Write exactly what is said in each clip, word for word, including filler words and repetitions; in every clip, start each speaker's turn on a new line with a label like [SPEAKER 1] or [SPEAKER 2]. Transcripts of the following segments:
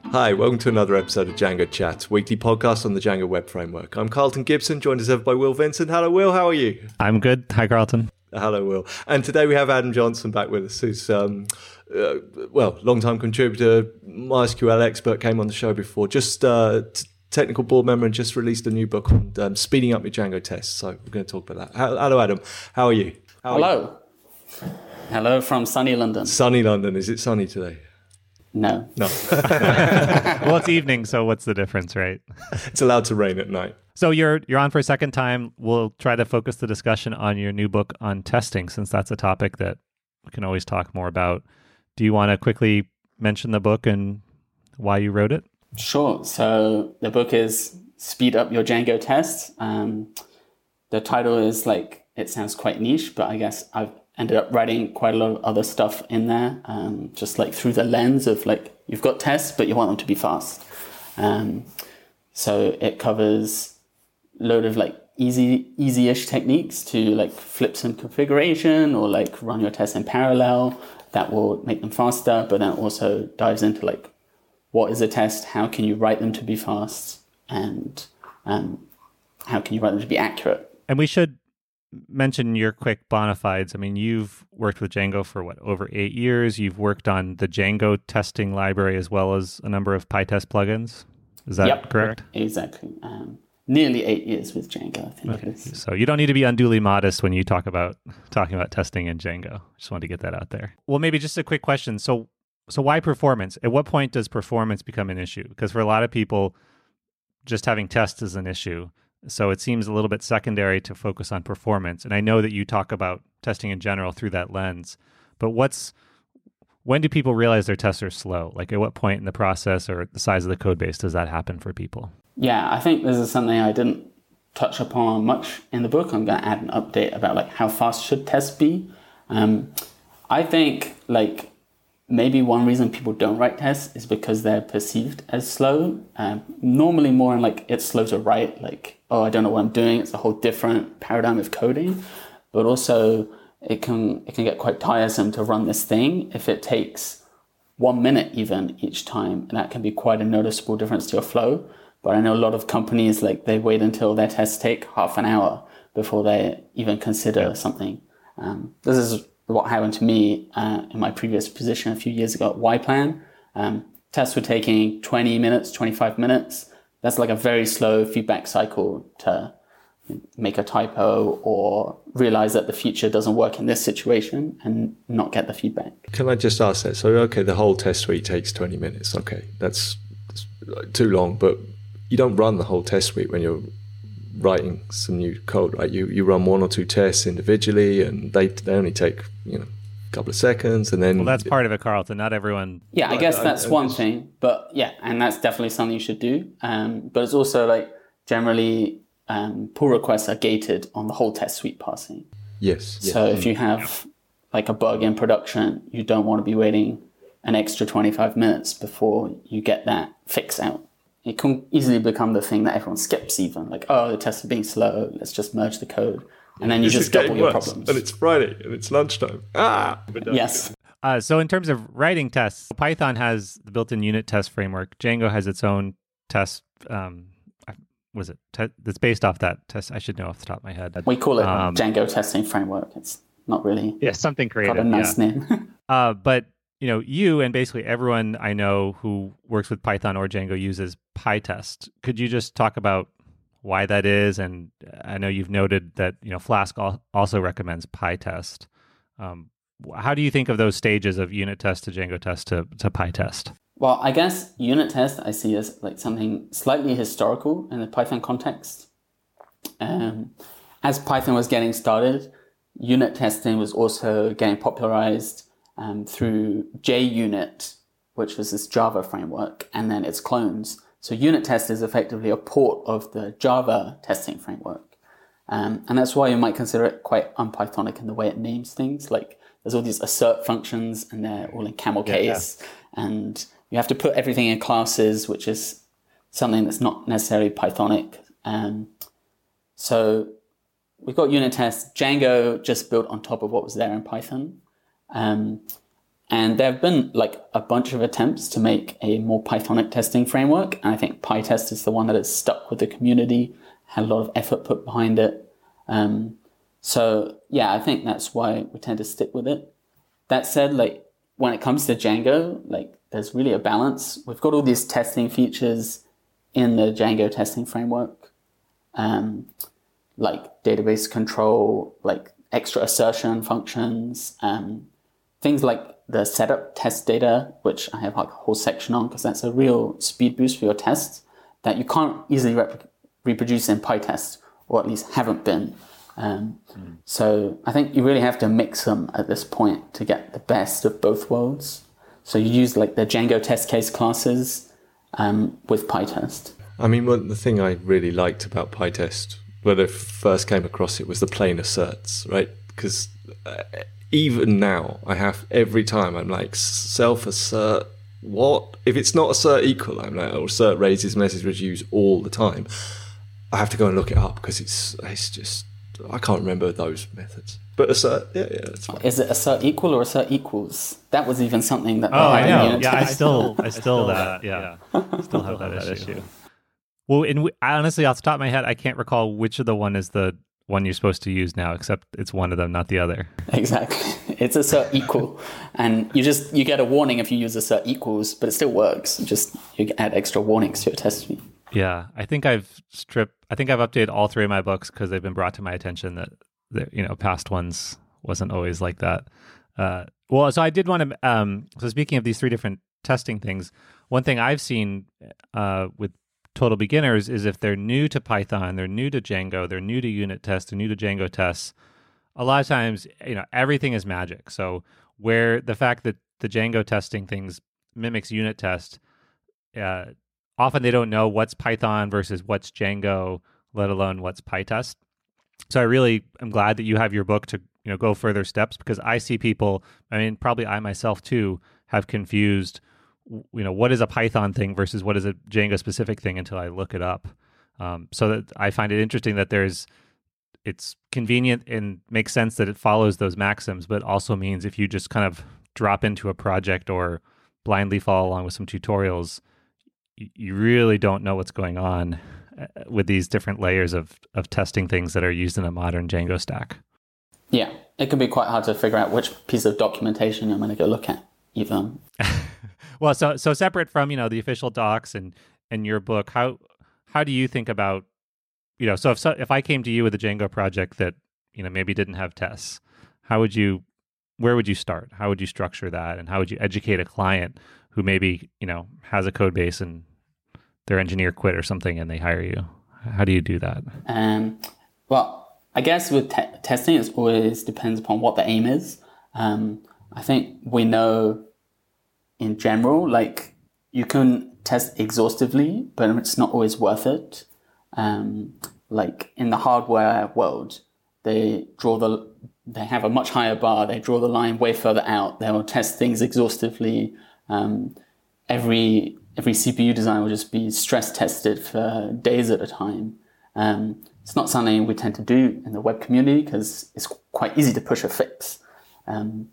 [SPEAKER 1] Hi, welcome to another episode of Django Chat, weekly podcast on the Django Web Framework. I'm Carlton Gibson, joined as ever by Will Vincent. Hello, Will. How are you?
[SPEAKER 2] I'm good. Hi, Carlton.
[SPEAKER 1] Hello, Will. And today we have Adam Johnson back with us, who's, um, uh, well, long-time contributor, MySQL expert, came on the show before, just uh, t- technical board member, and just released a new book on um, speeding up your Django tests. So we're going to talk about that. Hello, Adam. How are you? How are
[SPEAKER 3] Hello.
[SPEAKER 1] you?
[SPEAKER 3] Hello from sunny London.
[SPEAKER 1] Sunny London. Is it sunny today?
[SPEAKER 3] No.
[SPEAKER 1] No.
[SPEAKER 2] Well, it's evening, so what's the difference, right?
[SPEAKER 1] It's allowed to rain at night.
[SPEAKER 2] So you're you're on for a second time. We'll try to focus the discussion on your new book on testing, since that's a topic that we can always talk more about. Do you want to quickly mention the book and why you wrote it?
[SPEAKER 3] Sure. So the book is Speed Up Your Django Tests. Um, the title is like, it sounds quite niche, but I guess I've ended up writing quite a lot of other stuff in there, um, just like through the lens of like, you've got tests, but you want them to be fast. Um, so it covers a load of like easy, easy-ish techniques to like flip some configuration or like run your tests in parallel that will make them faster, but then also dives into like, what is a test? How can you write them to be fast? And um, how can you write them to be accurate?
[SPEAKER 2] And we should mention your quick bona fides. I mean, you've worked with Django for what, over eight years. You've worked on the Django testing library as well as a number of PyTest plugins. Is that
[SPEAKER 3] yep,
[SPEAKER 2] correct?
[SPEAKER 3] Exactly. Um, nearly eight years with Django, I think
[SPEAKER 2] okay.
[SPEAKER 3] it is.
[SPEAKER 2] So you don't need to be unduly modest when you talk about talking about testing in Django. Just wanted to get that out there. Well, maybe just a quick question. So, so why performance? At what point does performance become an issue? Because for a lot of people, just having tests is an issue. So it seems a little bit secondary to focus on performance. And I know that you talk about testing in general through that lens, but what's when do people realize their tests are slow? Like at what point in the process or the size of the code base does that happen for people?
[SPEAKER 3] Yeah, I think this is something I didn't touch upon much in the book. I'm going to add an update about like how fast should tests be. Um, I think like maybe one reason people don't write tests is because they're perceived as slow. Um, normally more in like, it's slow to write, like, oh, I don't know what I'm doing. It's a whole different paradigm of coding. But also it can it can get quite tiresome to run this thing if it takes one minute even each time. And that can be quite a noticeable difference to your flow. But I know a lot of companies, like they wait until their tests take half an hour before they even consider yeah. something. Um, this is what happened to me uh, in my previous position a few years ago at Y-Plan. Um, tests were taking twenty minutes, twenty-five minutes. That's like a very slow feedback cycle to make a typo or realize that the feature doesn't work in this situation and not get the feedback.
[SPEAKER 1] Can I just ask that? So, okay, the whole test suite takes twenty minutes. Okay, that's, that's too long, but you don't run the whole test suite when you're writing some new code, right? You you run one or two tests individually, and they they only take you know a couple of seconds, and then
[SPEAKER 2] well, that's part of it, Carlton. Not everyone.
[SPEAKER 3] Yeah, I guess that's
[SPEAKER 1] I, I,
[SPEAKER 3] one
[SPEAKER 1] just...
[SPEAKER 3] thing, but yeah, and that's definitely something you should do. Um, but it's also like generally um, pull requests are gated on the whole test suite passing.
[SPEAKER 1] Yes.
[SPEAKER 3] So
[SPEAKER 1] yes.
[SPEAKER 3] if you have like a bug in production, you don't want to be waiting an extra twenty-five minutes before you get that fix out. It can easily become the thing that everyone skips even. Like, oh, the tests are being slow. Let's just merge the code. And then you
[SPEAKER 1] this
[SPEAKER 3] just double your
[SPEAKER 1] worse.
[SPEAKER 3] problems.
[SPEAKER 1] And it's Friday and it's lunchtime. Ah!
[SPEAKER 3] Yes.
[SPEAKER 2] Uh, so in terms of writing tests, Python has the built-in unit test framework. Django has its own test. Um, was it? Te- that's based off that test. I should know off the top of my head.
[SPEAKER 3] We call it
[SPEAKER 2] um,
[SPEAKER 3] Django testing framework. It's not really
[SPEAKER 2] yeah, something creative.
[SPEAKER 3] got a nice
[SPEAKER 2] yeah.
[SPEAKER 3] name.
[SPEAKER 2] uh, but you know, you and basically everyone I know who works with Python or Django uses PyTest. Could you just talk about why that is? And I know you've noted that, you know, Flask al- also recommends PyTest. Um, how do you think of those stages of unit test to Django test to, to PyTest?
[SPEAKER 3] Well, I guess unit test I see as like something slightly historical in the Python context. Um, as Python was getting started, unit testing was also getting popularized Um, through JUnit, which was this Java framework, and then its clones. So unit test is effectively a port of the Java testing framework. Um, and that's why you might consider it quite un-Pythonic in the way it names things. Like there's all these assert functions and they're all in camel case. Yeah, yeah. And you have to put everything in classes, which is something that's not necessarily Pythonic. Um, so we've got unit tests. Django just built on top of what was there in Python. Um, And there have been like a bunch of attempts to make a more Pythonic testing framework. And I think PyTest is the one that has stuck with the community, had a lot of effort put behind it. Um, so yeah, I think that's why we tend to stick with it. That said, like when it comes to Django, like there's really a balance. We've got all these testing features in the Django testing framework, um, like database control, like extra assertion functions, um, things like the setup test data, which I have like a whole section on because that's a real speed boost for your tests that you can't easily rep- reproduce in PyTest, or at least haven't been. Um, mm. So I think you really have to mix them at this point to get the best of both worlds. So you use like the Django test case classes um, with PyTest.
[SPEAKER 1] I mean, one, the thing I really liked about PyTest when I first came across it was the plain asserts, right? Because uh, even now, I have every time I'm like, self-assert, what? If it's not assert equal, I'm like, oh, assert raises message reviews all the time. I have to go and look it up because it's it's just, I can't remember those methods. But assert, yeah, yeah, that's fine.
[SPEAKER 3] Is it assert equal or assert equals? That was even something that...
[SPEAKER 2] Oh, I know. Yeah, I still, I still, that, yeah, still have that, that issue. Well, in, honestly, off the top of my head, I can't recall which of the one is the one you're supposed to use now, except it's one of them, not the other.
[SPEAKER 3] Exactly. It's assert equal. And you just, you get a warning if you use assert equals, but it still works. Just, you add extra warnings to your test suite.
[SPEAKER 2] Yeah, I think I've stripped, I think I've updated all three of my books because they've been brought to my attention that, that you know, past ones wasn't always like that. Uh, well, so I did want to, um, so speaking of these three different testing things, one thing I've seen uh, with total beginners is if they're new to Python, they're new to Django, they're new to unit tests, they're new to Django tests, a lot of times, you know, everything is magic. So where the fact that the Django testing things mimics unit test, uh, often they don't know what's Python versus what's Django, let alone what's PyTest. So I really am glad that you have your book to, you know, go further steps, because I see people, I mean, probably I myself too, have confused, you know, what is a Python thing versus what is a Django specific thing until I look it up. Um, so that I find it interesting that there's, it's convenient and makes sense that it follows those maxims, but also means if you just kind of drop into a project or blindly follow along with some tutorials, you really don't know what's going on with these different layers of, of testing things that are used in a modern Django stack.
[SPEAKER 3] Yeah, it can be quite hard to figure out which piece of documentation I'm going to go look at, even.
[SPEAKER 2] Well, so so separate from, you know, the official docs and, and your book, how how do you think about, you know, so if so, if I came to you with a Django project that, you know, maybe didn't have tests, how would you, where would you start? How would you structure that? And how would you educate a client who maybe, you know, has a code base and their engineer quit or something and they hire you? How do you do that?
[SPEAKER 3] Um, well, I guess with te- testing, it always depends upon what the aim is. Um, I think we know in general, like you can test exhaustively, but it's not always worth it. Um, like in the hardware world, they draw the, they have a much higher bar. They draw the line way further out. They will test things exhaustively. Um, every every C P U design will just be stress tested for days at a time. Um, it's not something we tend to do in the web community because it's quite easy to push a fix. Um,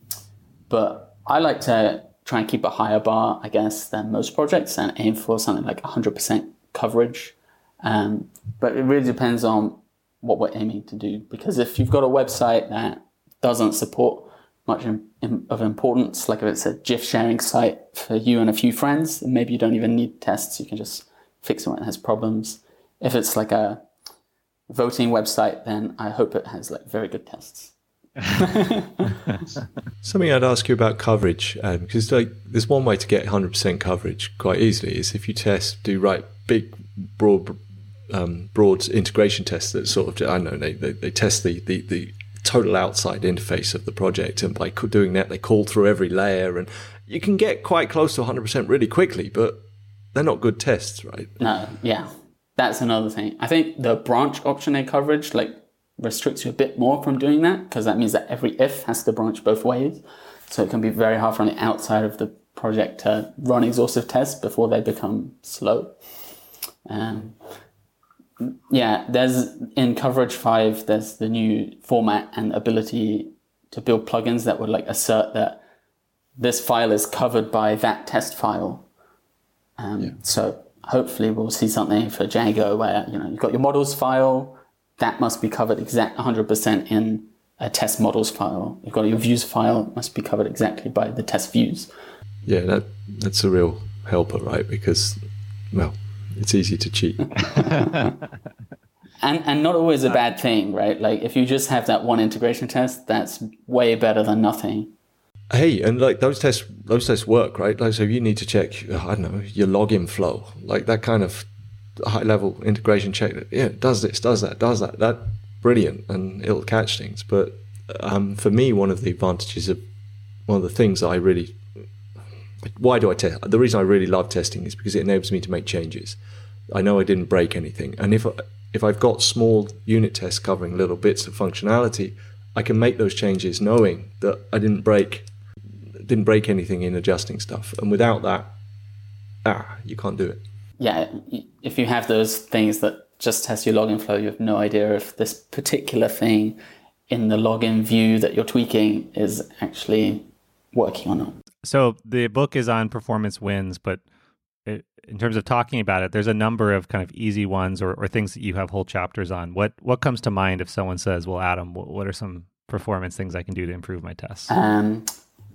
[SPEAKER 3] but I like to try and keep a higher bar, I guess, than most projects and aim for something like one hundred percent coverage. Um, but it really depends on what we're aiming to do. Because if you've got a website that doesn't support much in, in, of importance, like if it's a GIF sharing site for you and a few friends, then maybe you don't even need tests. You can just fix it when it has problems. If it's like a voting website, then I hope it has like very good tests.
[SPEAKER 1] Something I'd ask you about coverage, um, because like there's one way to get one hundred percent coverage quite easily is if you test, do write big, broad, um, broad integration tests that sort of, I don't know, they, they, they test the, the, the total outside interface of the project, and by doing that, they call through every layer, and you can get quite close to one hundred percent really quickly, but they're not good tests, right?
[SPEAKER 3] No, yeah, that's another thing. I think the branch option in coverage, like, restricts you a bit more from doing that, because that means that every if has to branch both ways. So it can be very hard from the outside of the project to run exhaustive tests before they become slow. Um, yeah, there's in Coverage five, there's the new format and ability to build plugins that would like assert that this file is covered by that test file. Um, yeah. So hopefully we'll see something for Django where, you know, you've got your models file, that must be covered exact one hundred percent in a test models file. You've got your views file, must be covered exactly by the test views.
[SPEAKER 1] Yeah, that that's a real helper, right? Because, well, it's easy to cheat.
[SPEAKER 3] and and not always a bad thing, right? Like if you just have that one integration test, that's way better than nothing.
[SPEAKER 1] Hey, and like those tests, those tests work, right? Like, so if you need to check, I don't know, your login flow, like that kind of high-level integration check. Yeah, it does this, does that, does that. That brilliant, and it'll catch things. But um, for me, one of the advantages of one of the things I really, why do I test? The reason I really love testing is because it enables me to make changes. I know I didn't break anything, and if if I've got small unit tests covering little bits of functionality, I can make those changes knowing that I didn't break. didn't break anything in adjusting stuff, and without that, ah, you can't do it.
[SPEAKER 3] Yeah, if you have those things that just test your login flow, you have no idea if this particular thing in the login view that you're tweaking is actually working or not.
[SPEAKER 2] So the book is on performance wins, but it, in terms of talking about it, there's a number of kind of easy ones or, or things that you have whole chapters on. What what comes to mind if someone says, well, Adam, what, what are some performance things I can do to improve my tests?
[SPEAKER 3] Um,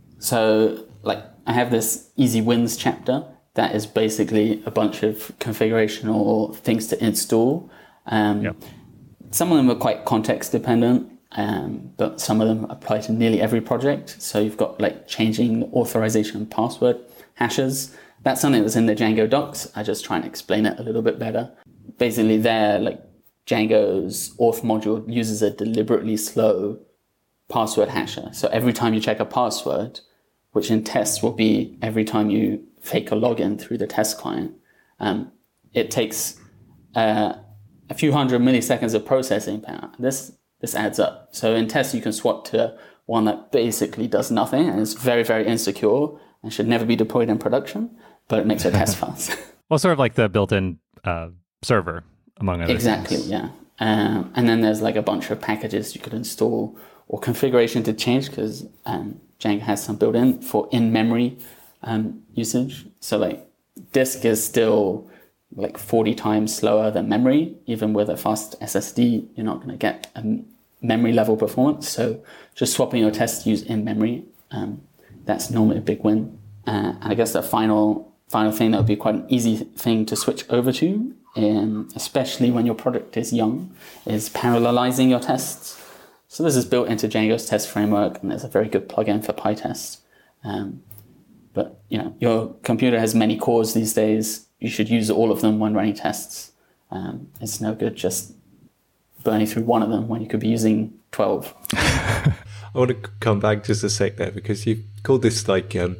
[SPEAKER 3] So, like, I have this easy wins chapter that is basically a bunch of configuration or things to install. Um,
[SPEAKER 2] yep.
[SPEAKER 3] Some of them are quite context dependent, um, but some of them apply to nearly every project. So you've got like changing authorization and password hashes. That's something that's in the Django docs. I just try and explain it a little bit better. Basically, there, like Django's auth module uses a deliberately slow password hasher. So every time you check a password, which in tests will be every time you fake a login through the test client, um, it takes uh, a few hundred milliseconds of processing power. This this adds up. So in tests, you can swap to one that basically does nothing and is very, very insecure and should never be deployed in production, but it makes your test fast.
[SPEAKER 2] Well, sort of like the built-in uh, server, among other
[SPEAKER 3] exactly,
[SPEAKER 2] things.
[SPEAKER 3] yeah. Um, and then there's like a bunch of packages you could install or configuration to change because um, Django has some built-in for in-memory um, usage. So like disk is still like forty times slower than memory. Even with a fast S S D, you're not going to get a memory level performance. So just swapping your tests use in-memory, um, that's normally a big win. Uh, and I guess the final final thing that would be quite an easy thing to switch over to, in, especially when your product is young, is parallelizing your tests. So this is built into Django's test framework, and there's a very good plugin for PyTest. Um, but you know, your computer has many cores these days. You should use all of them when running tests. Um, it's no good just burning through one of them when you could be using twelve.
[SPEAKER 1] I want to come back just a sec there because you called this like um,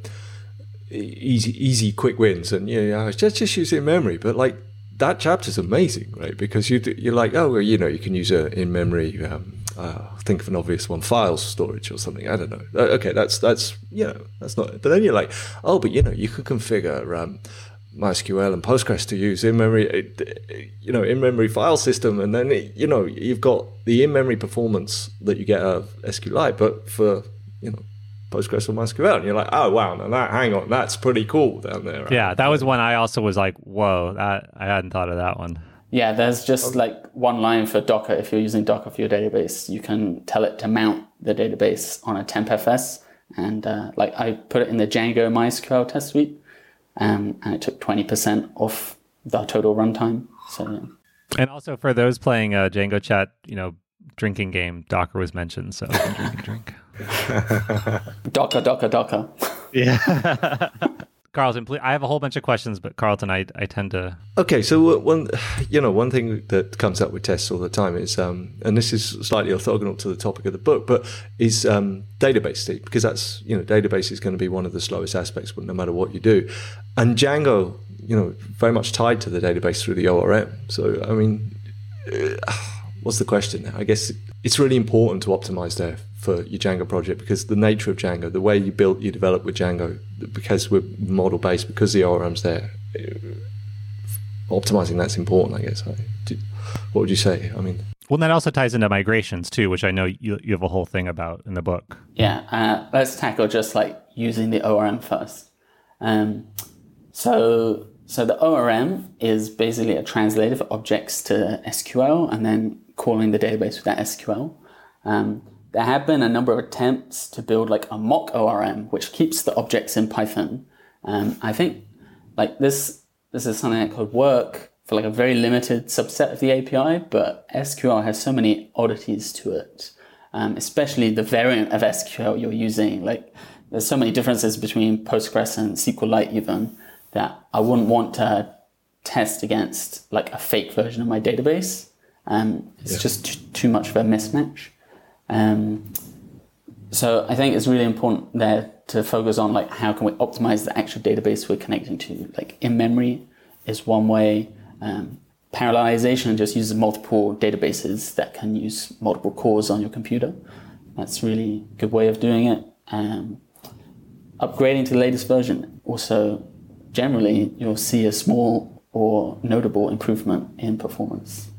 [SPEAKER 1] easy, easy, quick wins, and yeah, yeah, just just use it in memory. But like that chapter's amazing, right? Because you you're like, oh, well, you know, you can use it in memory. Um, Uh, think of an obvious one, file storage or something. I don't know. Uh, okay, that's that's you know that's not. But then you're like, oh, but you know, you could configure um, MySQL and Postgres to use in memory, you know, in memory file system, and then it, you know you've got the in memory performance that you get out of SQLite, but for you know Postgres or MySQL, and you're like, oh wow, now that hang on, that's pretty cool down there. Right?
[SPEAKER 2] Yeah, that was one I also was like, whoa, that I hadn't thought of that one.
[SPEAKER 3] Yeah, there's just like one line for Docker. If you're using Docker for your database, you can tell it to mount the database on a temp F S. And uh, like I put it in the Django MySQL test suite, um, and it took twenty percent off the total runtime. So yeah.
[SPEAKER 2] And also for those playing a Django chat, you know, drinking game, Docker was mentioned. So drink and drink.
[SPEAKER 3] Docker, Docker, Docker.
[SPEAKER 2] Yeah. Carlton, please, I have a whole bunch of questions, but Carlton, I, I tend to...
[SPEAKER 1] Okay, so one, you know, one thing that comes up with tests all the time is, um, and this is slightly orthogonal to the topic of the book, but is um, database speed, because that's, you know, database is going to be one of the slowest aspects no matter what you do. And Django, you know, very much tied to the database through the O R M. So, I mean, uh, what's the question now? I guess it's really important to optimize there for your Django project because the nature of Django, the way you build, you develop with Django, because we're model based, because the O R M's there, optimizing that's important, I guess. What would you say? I mean,
[SPEAKER 2] Well, that also ties into migrations too, which I know you you have a whole thing about in the book.
[SPEAKER 3] Yeah, uh, let's tackle just like using the O R M first. Um, so, so the O R M is basically a translator for objects to S Q L and then calling the database with that S Q L. Um, there have been a number of attempts to build like a mock O R M, which keeps the objects in Python. Um, I think like this, this is something that could work for like a very limited subset of the A P I, but S Q L has so many oddities to it, um, especially the variant of S Q L you're using. Like there's so many differences between Postgres and SQLite even that I wouldn't want to test against like a fake version of my database. Um, it's yeah. just t- too much of a mismatch. Um, so I think it's really important there to focus on like how can we optimize the actual database we're connecting to. Like in memory is one way. Um, parallelization just uses multiple databases that can use multiple cores on your computer. That's really a good way of doing it. Um, upgrading to the latest version. Also, generally, you'll see a small or notable improvement in performance.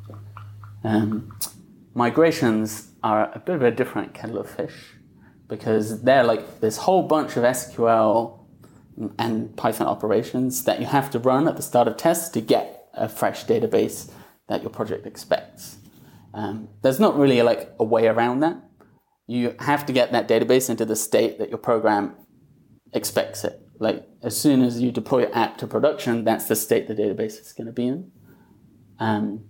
[SPEAKER 3] Um, migrations are a bit of a different kettle of fish because they're like this whole bunch of S Q L and Python operations that you have to run at the start of tests to get a fresh database that your project expects. Um, there's not really like a way around that. You have to get that database into the state that your program expects it. Like as soon as you deploy your app to production, that's the state the database is going to be in. Um,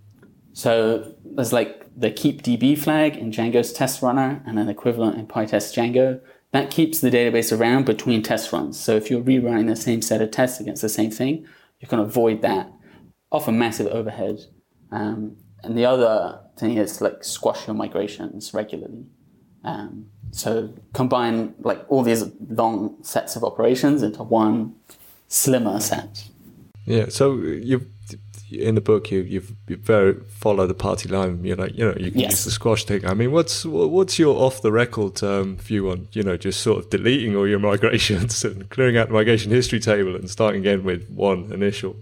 [SPEAKER 3] so there's like the keep D B flag in Django's test runner and an equivalent in PyTest Django. That keeps the database around between test runs. So if you're rerunning the same set of tests against the same thing, you can avoid that. Often massive overhead. Um, and the other thing is like squash your migrations regularly. Um, so combine like all these long sets of operations into one slimmer set.
[SPEAKER 1] Yeah. So you've in the book you you've you very follow the party line. You know, you know you can
[SPEAKER 3] yes.
[SPEAKER 1] use the squash thing. I mean, what's what's your off the record um, view on you know just sort of deleting all your migrations and clearing out the migration history table and starting again with one initial?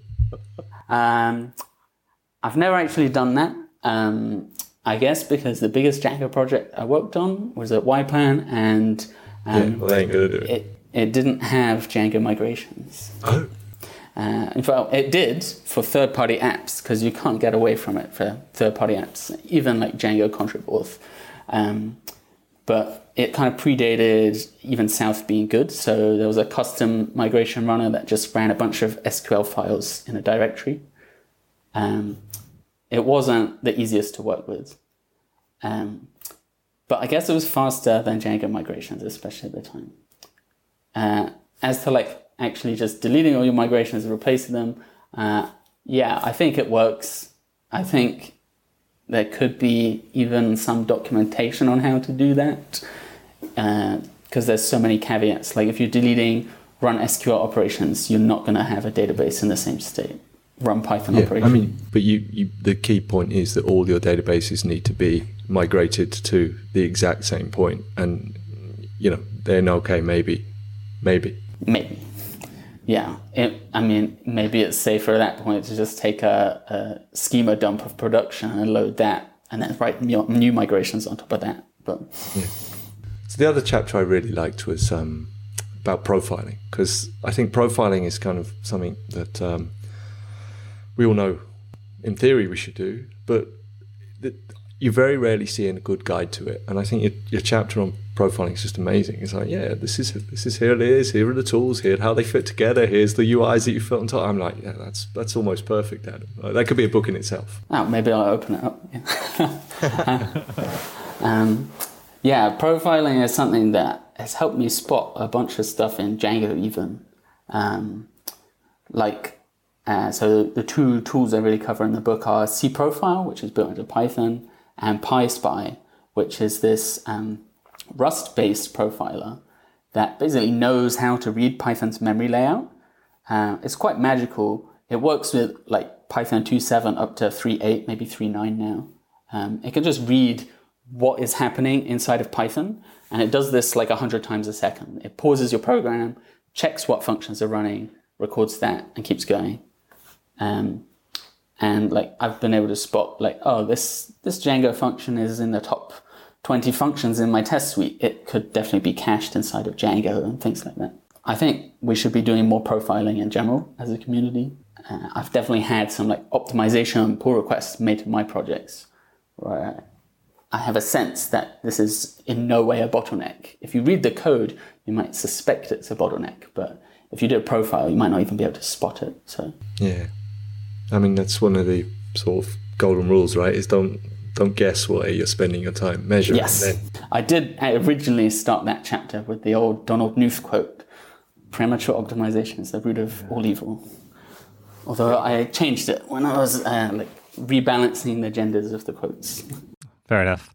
[SPEAKER 3] Um, I've never actually done that. Um, I guess because the biggest Django project I worked on was at YPlan, and um,
[SPEAKER 1] yeah, well, they ain't gonna do it.
[SPEAKER 3] it. It didn't have Django migrations.
[SPEAKER 1] Oh.
[SPEAKER 3] Uh, in fact, it did for third-party apps because you can't get away from it for third-party apps, even like Django Contrib-Auth. Um, but it kind of predated even South being good. So there was a custom migration runner that just ran a bunch of S Q L files in a directory. Um, it wasn't the easiest to work with. Um, but I guess it was faster than Django migrations, especially at the time. Uh, as to like actually just deleting all your migrations and replacing them, uh, yeah, I think it works. I think there could be even some documentation on how to do that because uh, there's so many caveats. Like if you're deleting run S Q L operations, you're not going to have a database in the same state. Run Python
[SPEAKER 1] yeah,
[SPEAKER 3] operations.
[SPEAKER 1] I mean, but you, you, the key point is that all your databases need to be migrated to the exact same point. And, you know, then okay, maybe, maybe.
[SPEAKER 3] Maybe. Yeah, it, I mean, maybe it's safer at that point to just take a, a schema dump of production and load that, and then write new, new migrations on top of that. But
[SPEAKER 1] yeah. So the other chapter I really liked was um, about profiling, because I think profiling is kind of something that um, we all know, in theory, we should do, but that you very rarely see a good guide to it. And I think your, your chapter on profiling is just amazing. It's like, yeah, this is this is here it is. Here are the tools. Here how they fit together. Here's the U Is that you fit on top. I'm like, yeah, that's that's almost perfect, Adam. Like, that could be a book in itself.
[SPEAKER 3] Oh, maybe I'll open it up. um, yeah, profiling is something that has helped me spot a bunch of stuff in Django even. Um, like, uh, so the two tools I really cover in the book are cProfile, which is built into Python, and PySpy, which is this um, Rust-based profiler that basically knows how to read Python's memory layout. Uh, it's quite magical. It works with like Python two point seven up to three point eight, maybe three point nine now. Um, it can just read what is happening inside of Python, and it does this like one hundred times a second. It pauses your program, checks what functions are running, records that, and keeps going. Um, And like I've been able to spot like, oh, this this Django function is in the top twenty functions in my test suite. It could definitely be cached inside of Django and things like that. I think we should be doing more profiling in general as a community. Uh, I've definitely had some like optimization and pull requests made to my projects where I have a sense that this is in no way a bottleneck. If you read the code, you might suspect it's a bottleneck, but if you do a profile, you might not even be able to spot it. So
[SPEAKER 1] yeah, I mean that's one of the sort of golden rules, right? Is don't don't guess where you're spending your time. Measure.
[SPEAKER 3] Yes,
[SPEAKER 1] it and then...
[SPEAKER 3] I did originally start that chapter with the old Donald Knuth quote: "Premature optimization is the root of all evil." Although I changed it when I was uh, like rebalancing the genders of the quotes.
[SPEAKER 2] Fair enough.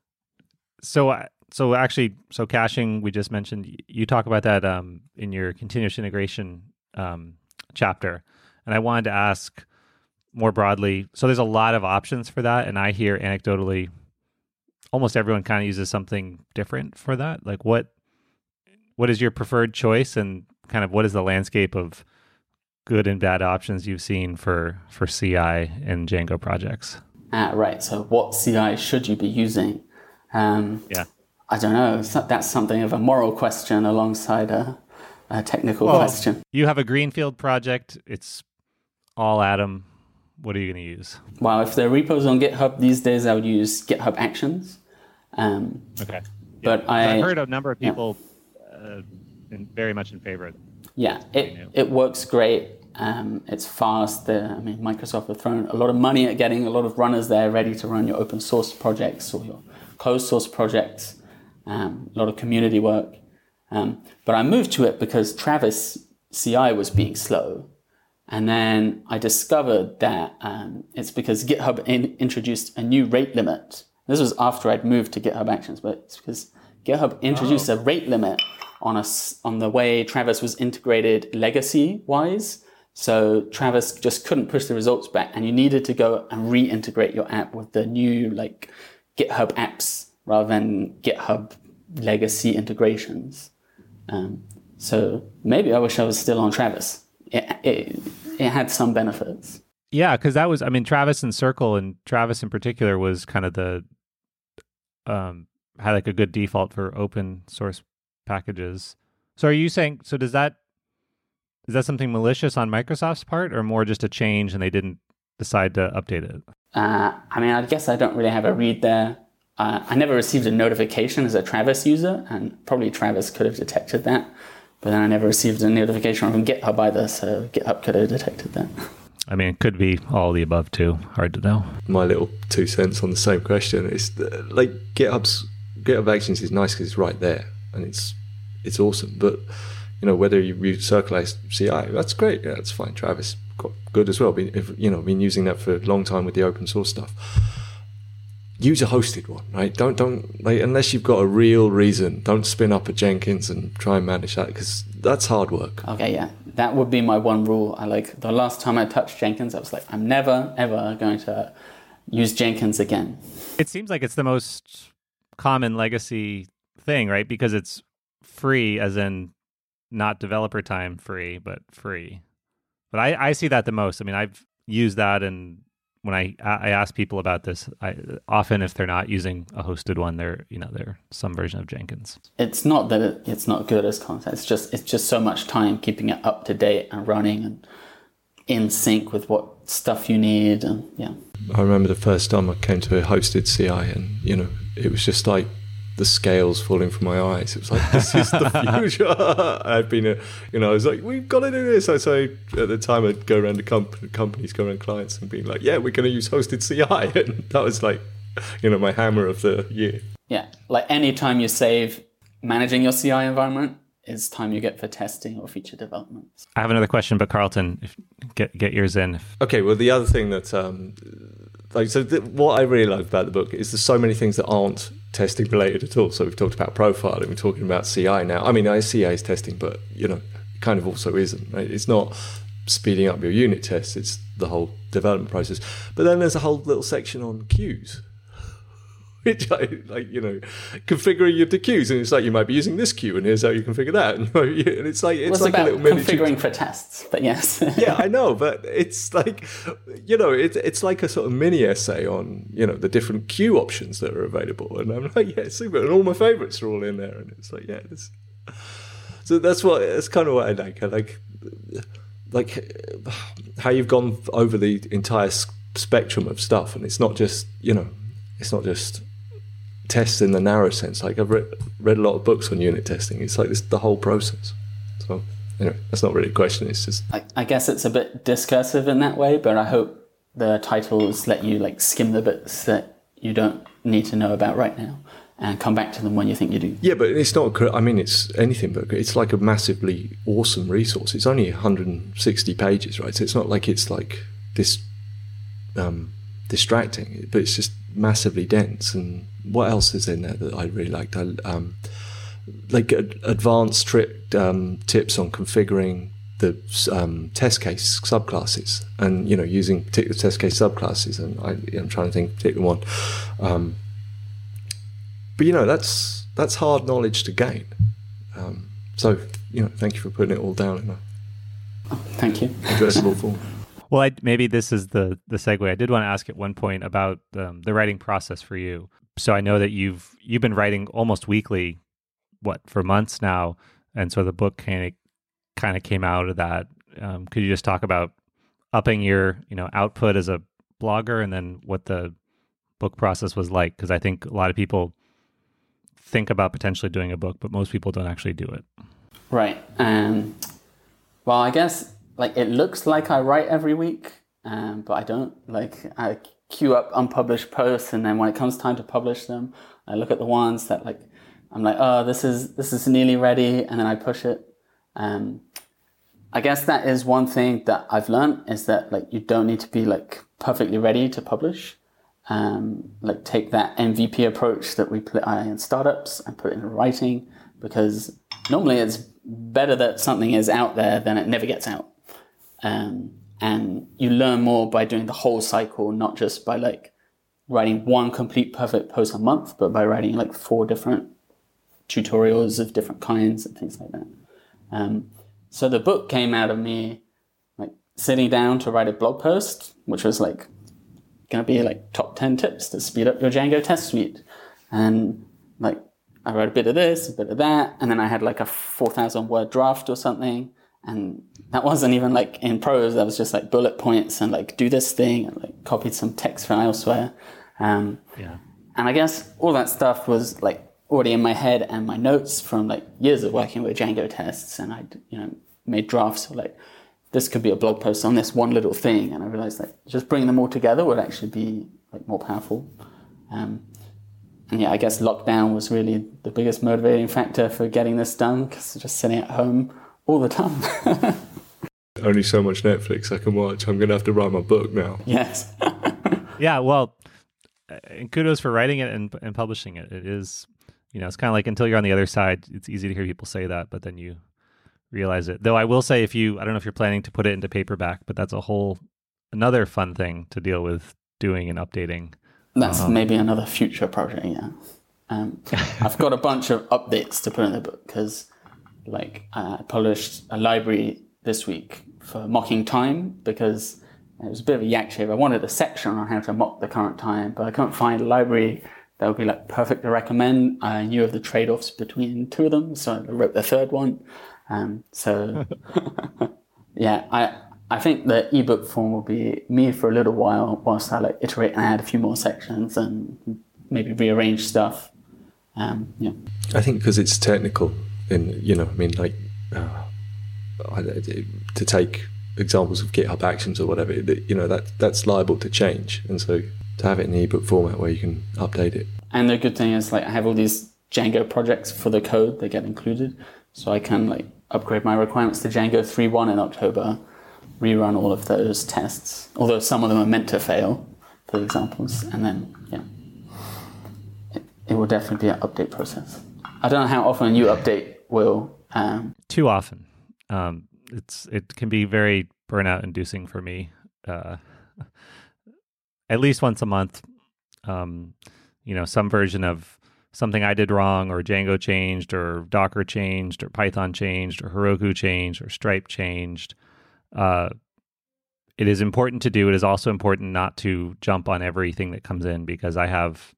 [SPEAKER 2] So, uh, so actually, so caching, we just mentioned, you talk about that um, in your continuous integration um, chapter. And I wanted to ask more broadly, so there's a lot of options for that. And I hear anecdotally, almost everyone kind of uses something different for that. Like what, what is your preferred choice, and kind of what is the landscape of good and bad options you've seen for, for C I and Django projects?
[SPEAKER 3] Uh, right, so what C I should you be using? Um,
[SPEAKER 2] yeah.
[SPEAKER 3] I don't know. That's something of a moral question alongside a, a technical
[SPEAKER 2] well,
[SPEAKER 3] question.
[SPEAKER 2] You have a greenfield project. It's all Atom. What are you going to use?
[SPEAKER 3] Well, if there are repos on GitHub these days, I would use GitHub Actions. Um,
[SPEAKER 2] okay.
[SPEAKER 3] But
[SPEAKER 2] yeah.
[SPEAKER 3] I,
[SPEAKER 2] I've heard a number of people
[SPEAKER 3] yeah.
[SPEAKER 2] uh, in, very much in favor of it.
[SPEAKER 3] Yeah, it, it works great. Um, it's fast. The, I mean, Microsoft have thrown a lot of money at getting a lot of runners there ready to run your open source projects or your closed source projects. Um, a lot of community work. Um, but I moved to it because Travis C I was being slow. And then I discovered that um, it's because GitHub in, introduced a new rate limit. This was after I'd moved to GitHub Actions, but it's because GitHub introduced oh. a rate limit on, a, on the way Travis was integrated legacy-wise. So Travis just couldn't push the results back, and you needed to go and reintegrate your app with the new like GitHub apps rather than GitHub legacy integrations. Um, so maybe I wish I was still on Travis. It, it, it had some benefits.
[SPEAKER 2] Yeah, because that was, I mean, Travis and Circle, and Travis in particular was kind of the, um, had like a good default for open source packages. So are you saying, so does that, is that something malicious on Microsoft's part, or more just a change and they didn't decide to update it?
[SPEAKER 3] Uh, I mean, I guess I don't really have a read there. Uh, I never received a notification as a Travis user, and probably Travis could have detected that. But then I never received a notification from GitHub either, so GitHub could have detected that.
[SPEAKER 2] I mean, it could be all the above too. Hard to know.
[SPEAKER 1] My little two cents on the same question is that, like GitHub's GitHub Actions is nice because it's right there and it's it's awesome. But you know, whether you use Circle C I, that's great. Yeah, that's fine. Travis got good as well. Been, if, you know, been using that for a long time with the open source stuff. Use a hosted one, right? Don't don't like unless you've got a real reason. Don't spin up a Jenkins and try and manage that, because that's hard work.
[SPEAKER 3] Okay, yeah, that would be my one rule. I like the last time I touched Jenkins, I was like, I'm never ever going to use Jenkins again.
[SPEAKER 2] It seems like it's the most common legacy thing, right? Because it's free, as in not developer time free, but free. But I, I see that the most. I mean, I've used that, and when I I ask people about this, I often, if they're not using a hosted one, they're you know they're some version of Jenkins.
[SPEAKER 3] It's not that it, it's not good as content. It's just it's just so much time keeping it up to date and running and in sync with what stuff you need. And yeah,
[SPEAKER 1] I remember the first time I came to a hosted C I, and you know it was just like the scales falling from my eyes. It was like, this is the future. I'd been, a, you know, I was like, we've got to do this. So, so at the time, I'd go around to comp- companies, go around clients, and be like, yeah, we're going to use hosted C I. And that was like, you know, my hammer of the year.
[SPEAKER 3] Yeah, like any time you save managing your C I environment is time you get for testing or feature development.
[SPEAKER 2] I have another question, but Carlton, if, get get yours in.
[SPEAKER 1] Okay, well, the other thing that, um, like, so th- what I really like about the book is there's so many things that aren't testing related at all. So we've talked about profiling, we're talking about C I now. I mean, C I is testing, but, you know, it kind of also isn't, right? It's not speeding up your unit tests, it's the whole development process. But then there's a whole little section on queues. which I like, you know, configuring your queues, and it's like you might be using this queue, and here's how you configure that, and, you know, and it's like it's
[SPEAKER 3] it was
[SPEAKER 1] like
[SPEAKER 3] about
[SPEAKER 1] a little mini
[SPEAKER 3] configuring
[SPEAKER 1] tut-
[SPEAKER 3] for tests, but yes.
[SPEAKER 1] Yeah, I know, but it's like, you know, it, it's like a sort of mini essay on, you know, the different queue options that are available, and I'm like, yeah, super, and all my favorites are all in there, and it's like, yeah, this. So that's what that's kind of what I like. I like, like how you've gone over the entire spectrum of stuff, and it's not just, you know, it's not just tests in the narrow sense. Like I've read read a lot of books on unit testing. It's like this the whole process. So anyway, that's not really a question. It's just
[SPEAKER 3] I, I guess it's a bit discursive in that way, but I hope the titles let you like skim the bits that you don't need to know about right now and come back to them when you think you do.
[SPEAKER 1] Yeah, but it's not. I mean, it's anything but it's like a massively awesome resource. It's only one hundred sixty pages, right? So it's not like it's like this um, distracting, but it's just massively dense. And what else is in there that I really liked? I, um, like advanced trick um, tips on configuring the um, test case subclasses, and you know, using particular test case subclasses. And I, I'm trying to think of a particular one. Um, But you know, that's that's hard knowledge to gain. Um, so you know, thank you for putting it all down in a
[SPEAKER 3] oh, thank you.
[SPEAKER 1] addressable form.
[SPEAKER 2] Well, I, maybe this is the the segue. I did want to ask at one point about um, the writing process for you. So I know that you've you've been writing almost weekly, what, for months now, and so the book kind of kind of came out of that. Um, could you just talk about upping your you know output as a blogger, and then what the book process was like? Because I think a lot of people think about potentially doing a book, but most people don't actually do it.
[SPEAKER 3] Right. Um, well, I guess like it looks like I write every week, um, but I don't. Like I queue up unpublished posts, and then when it comes time to publish them, I look at the ones that like I'm like, oh, this is this is nearly ready, and then I push it. Um, I guess that is one thing that I've learned is that like you don't need to be like perfectly ready to publish. Um, like take that M V P approach that we apply in startups and put it in writing, because normally it's better that something is out there than it never gets out. Um, and you learn more by doing the whole cycle, not just by like writing one complete perfect post a month, but by writing like four different tutorials of different kinds and things like that. Um, so the book came out of me like sitting down to write a blog post, which was like going to be like top ten tips to speed up your Django test suite. And like I wrote a bit of this, a bit of that, and then I had like a four thousand word draft or something, and that wasn't even like in prose, that was just like bullet points and like do this thing, and like copied some text from elsewhere. Um,
[SPEAKER 2] yeah.
[SPEAKER 3] And I guess all that stuff was like already in my head and my notes from like years of working with Django tests, and I you know made drafts of like, this could be a blog post on this one little thing, and I realized that just bringing them all together would actually be like more powerful. Um, and yeah, I guess lockdown was really the biggest motivating factor for getting this done, because just sitting at home all the time.
[SPEAKER 1] Only so much Netflix I can watch. I'm going to have to write my book now.
[SPEAKER 3] Yes.
[SPEAKER 2] Yeah, well, and kudos for writing it and, and publishing it. It is, you know, it's kind of like until you're on the other side, it's easy to hear people say that, but then you realize it. Though I will say, if you, I don't know if you're planning to put it into paperback, but that's a whole, another fun thing to deal with doing and updating.
[SPEAKER 3] That's
[SPEAKER 2] um,
[SPEAKER 3] maybe another future project, yeah. Um, I've got a bunch of updates to put in the book, because like I published a library this week for mocking time, because it was a bit of a yak shave. I wanted a section on how to mock the current time, but I couldn't find a library that would be like perfect to recommend. I knew of the trade-offs between two of them, so I wrote the third one. Um, so yeah, I I think the ebook form will be me for a little while whilst I like iterate and add a few more sections and maybe rearrange stuff. Um, yeah,
[SPEAKER 1] I think because it's technical, and you know, I mean, like uh, I, to take examples of GitHub Actions or whatever, you know, that that's liable to change, and so to have it in the ebook format where you can update it.
[SPEAKER 3] And the good thing is, like, I have all these Django projects for the code that get included, so I can like upgrade my requirements to Django three point one in October, rerun all of those tests, although some of them are meant to fail, for examples, and then yeah, it, it will definitely be an update process. I don't know how often you update, Will. Um,
[SPEAKER 2] Too often. Um, it's it can be very burnout inducing for me. Uh, at least once a month. Um, you know, some version of something I did wrong, or Django changed, or Docker changed, or Python changed, or Heroku changed, or Stripe changed. Uh, it is important to do. It is also important not to jump on everything that comes in, because I have,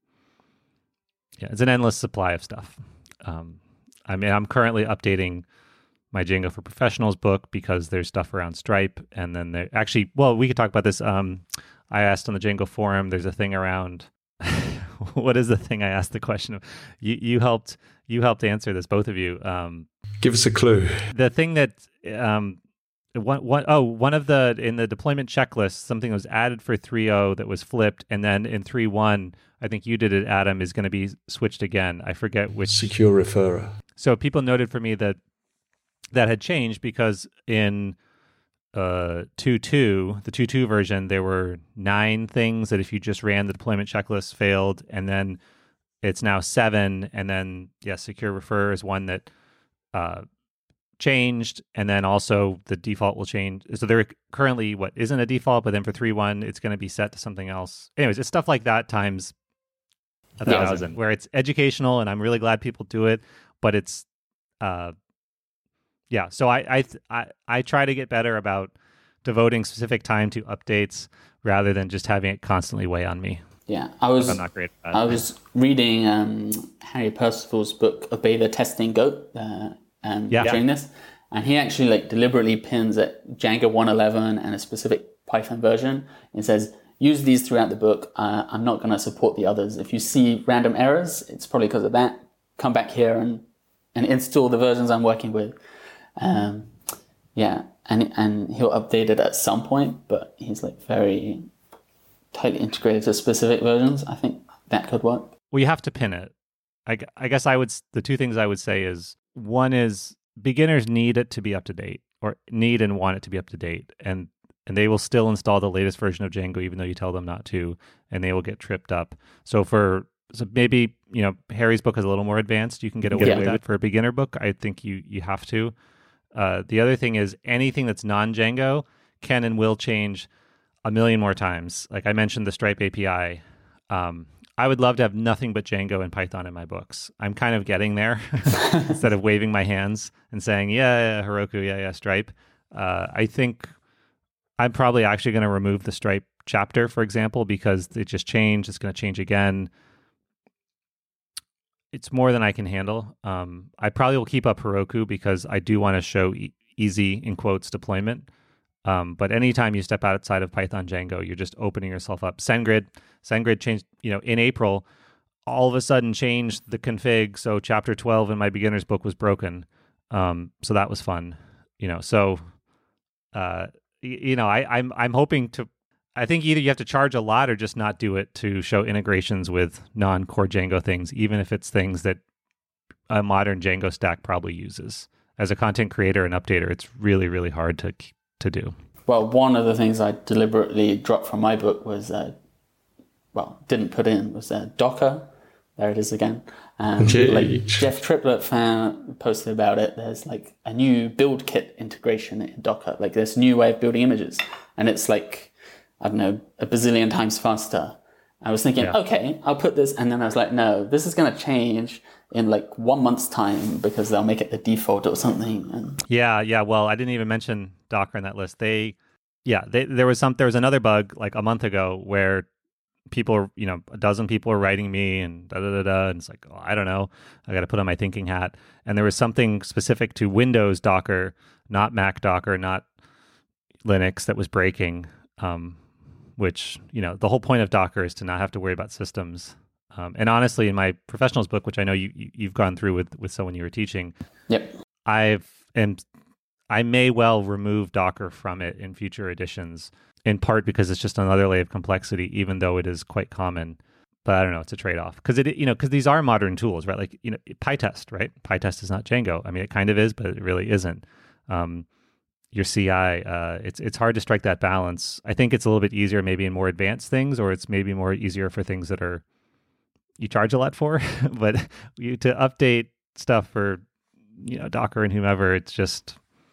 [SPEAKER 2] yeah, it's an endless supply of stuff. Um, I mean, I'm currently updating my Django for Professionals book because there's stuff around Stripe, and then there actually, well, we could talk about this. Um, I asked on the Django forum, there's a thing around. What is the thing I asked the question of? You you helped you helped answer this, both of you. Um,
[SPEAKER 1] Give us a clue.
[SPEAKER 2] The thing that um, one one oh one of the in the deployment checklist, something was added for three point oh that was flipped, and then in three point one, I think you did it, Adam, is going to be switched again. I forget which.
[SPEAKER 1] Secure referrer.
[SPEAKER 2] So people noted for me that that had changed because in uh, two point two, the two point two version, there were nine things that if you just ran the deployment checklist failed, and then it's now seven, and then, yeah, secure referrer is one that uh, changed, and then also the default will change. So there currently, what, isn't a default, but then for three point one, it's going to be set to something else. Anyways, it's stuff like that times a thousand, yeah. Where it's educational, and I'm really glad people do it, but it's... Uh, Yeah, so I, I I I try to get better about devoting specific time to updates rather than just having it constantly weigh on me.
[SPEAKER 3] Yeah, I was
[SPEAKER 2] I'm not great at that.
[SPEAKER 3] I was reading um, Harry Percival's book Obey the Testing Goat uh, um,
[SPEAKER 2] yeah.
[SPEAKER 3] during this, and he actually like deliberately pins at Django one eleven and a specific Python version and says, use these throughout the book. Uh, I'm not going to support the others. If you see random errors, it's probably because of that. Come back here and and install the versions I'm working with. Um, yeah, and and he'll update it at some point, but he's like very tightly integrated to specific versions. I think that could work.
[SPEAKER 2] Well, you have to pin it. I, I guess I would, the two things I would say is, one is beginners need it to be up to date, or need and want it to be up to date. And, and they will still install the latest version of Django, even though you tell them not to, and they will get tripped up. So for, so maybe, you know, Harry's book is a little more advanced. You can get away
[SPEAKER 3] yeah.
[SPEAKER 2] with that. For a beginner book, I think you, you have to. Uh, the other thing is anything that's non-Django can and will change a million more times. Like I mentioned the Stripe A P I. Um, I would love to have nothing but Django and Python in my books. I'm kind of getting there instead of waving my hands and saying, yeah, yeah Heroku, yeah, yeah, Stripe. Uh, I think I'm probably actually going to remove the Stripe chapter, for example, because it just changed. It's going to change again. It's more than I can handle. Um, I probably will keep up Heroku because I do want to show e- easy, in quotes, deployment. Um, but anytime you step outside of Python Django, you're just opening yourself up. SendGrid, SendGrid changed, you know, in April, all of a sudden changed the config. So chapter twelve in my beginner's book was broken. Um, so that was fun, you know. So, uh, y- you know, I, I'm I'm hoping to. I think either you have to charge a lot or just not do it to show integrations with non-core Django things, even if it's things that a modern Django stack probably uses. As a content creator and updater, it's really, really hard to to do.
[SPEAKER 3] Well, one of the things I deliberately dropped from my book was, uh, well, didn't put in, was uh, Docker. There it is again. Um, like Jeff Triplett found, posted about it. There's like a new build kit integration in Docker, like this new way of building images. And it's like, I don't know, a bazillion times faster. I was thinking, yeah. okay, I'll put this. And then I was like, no, this is going to change in like one month's time because they'll make it the default or something. And
[SPEAKER 2] yeah, yeah. Well, I didn't even mention Docker in that list. They, yeah, they, there was some, there was another bug like a month ago where people, you know, a dozen people were writing me and da da da da. And it's like, oh, I don't know. I got to put on my thinking hat. And there was something specific to Windows Docker, not Mac Docker, not Linux, that was breaking. Um, which, you know, the whole point of Docker is to not have to worry about systems. Um, and honestly, in my professionals book, which I know you, you, you've gone through with, with someone you were teaching,
[SPEAKER 3] yep,
[SPEAKER 2] I've and I may well remove Docker from it in future editions, in part because it's just another layer of complexity, even though it is quite common. But I don't know, it's a trade-off. Because it, you know, because these are modern tools, right? Like, you know, PyTest, right? PyTest is not Django. I mean, it kind of is, but it really isn't. Um, your C I, uh, it's it's hard to strike that balance. I think it's a little bit easier maybe in more advanced things, or it's maybe more easier for things that are you charge a lot for. But you to update stuff for, you know, Docker and whomever, it's just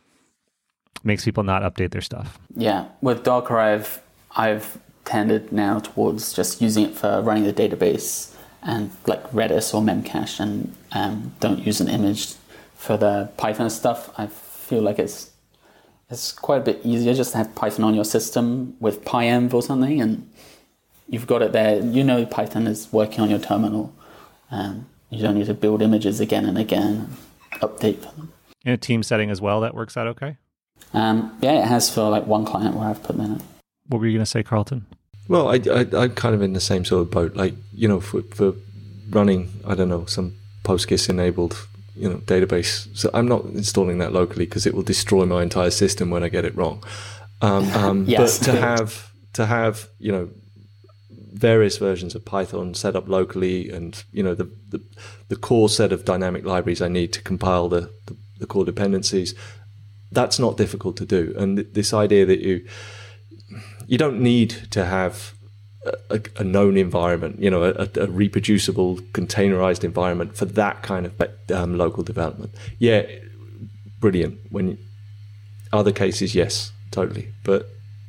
[SPEAKER 2] makes people not update their stuff.
[SPEAKER 3] Yeah, with Docker, I've I've tended now towards just using it for running the database and like Redis or Memcache, and um, don't use an image for the Python stuff. I feel like it's it's quite a bit easier just to have Python on your system with PyEnv or something, and you've got it there. You know Python is working on your terminal. Um, you don't need to build images again and again, and update for them.
[SPEAKER 2] In a team setting as well, that works out okay?
[SPEAKER 3] Um, yeah, it has for like one client where I've put them in it.
[SPEAKER 2] What were you going to say, Carlton?
[SPEAKER 1] Well, I, I, I'm kind of in the same sort of boat. Like, you know, for, for running, I don't know, some Postgres-enabled, you know, database. So I'm not installing that locally because it will destroy my entire system when I get it wrong. Um, um,
[SPEAKER 3] yes.
[SPEAKER 1] But to have, to have, you know, various versions of Python set up locally, and you know the, the the core set of dynamic libraries I need to compile the, the, the core dependencies, that's not difficult to do. And th- this idea that you you don't need to have a, a known environment, you know, a, a reproducible containerized environment for that kind of um, local development. Yeah, brilliant. When you, other cases, yes, totally, but.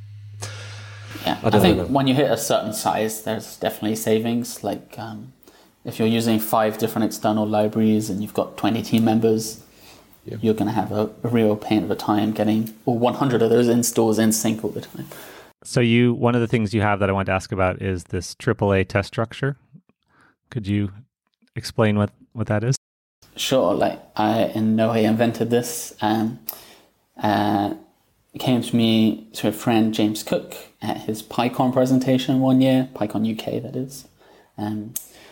[SPEAKER 3] Yeah,
[SPEAKER 1] I,
[SPEAKER 3] I,
[SPEAKER 1] don't
[SPEAKER 3] think
[SPEAKER 1] know.
[SPEAKER 3] when you hit a certain size, there's definitely savings. Like um, if you're using five different external libraries and you've got twenty team members, yeah. you're going to have a, a real pain of a time getting all one hundred of those installs in sync all the time.
[SPEAKER 2] So you, one of the things you have that I wanted to ask about is this triple A test structure. Could you explain what, what that is?
[SPEAKER 3] Sure. Like I in no way invented this. Um, uh, It came to me to a friend, James Cook, at his PyCon presentation one year, PyCon U K that is. Um,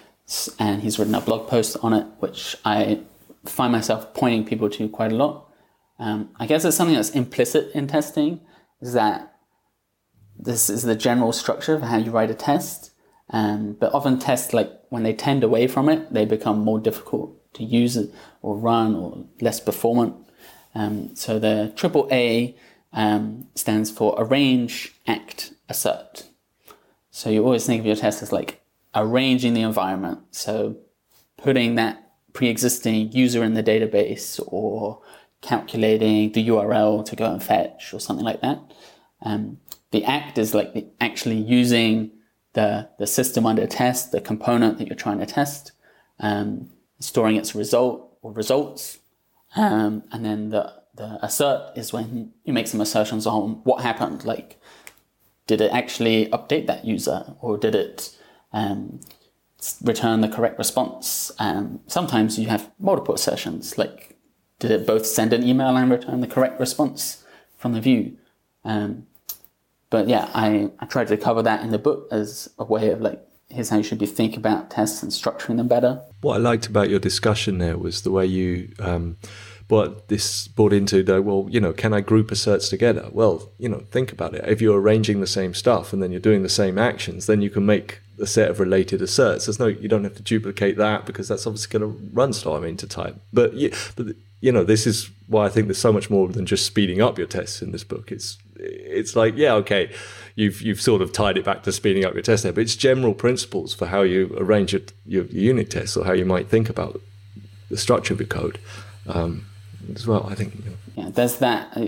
[SPEAKER 3] and he's written a blog post on it, which I find myself pointing people to quite a lot. Um, I guess it's something that's implicit in testing, is that this is the general structure of how you write a test. Um, but often tests, like when they tend away from it, they become more difficult to use or run or less performant. Um, so the triple A Um, stands for arrange, act, assert. So you always think of your test as like arranging the environment. So putting that pre-existing user in the database or calculating the U R L to go and fetch or something like that. Um, the act is like the actually using the, the system under test, the component that you're trying to test, um, storing its result or results. Um, and then the The assert is when you make some assertions on what happened. Like, did it actually update that user, or did it um, return the correct response? Um, sometimes you have multiple assertions. Like, did it both send an email and return the correct response from the view? Um, but yeah, I, I tried to cover that in the book as a way of like, here's how you should be thinking about tests and structuring them better.
[SPEAKER 1] What I liked about your discussion there was the way you... Um, What this brought into the, well, you know, can I group asserts together? Well, you know, think about it. If you're arranging the same stuff and then you're doing the same actions, then you can make a set of related asserts. There's no, you don't have to duplicate that because that's obviously going to run slow. I mean, to type. But, you, but you know, this is why I think there's so much more than just speeding up your tests in this book. It's it's like, yeah, okay, you've you've sort of tied it back to speeding up your test there, but it's general principles for how you arrange your, your, your unit tests or how you might think about the structure of your code. Um, as well, I think. You know.
[SPEAKER 3] Yeah, there's that uh,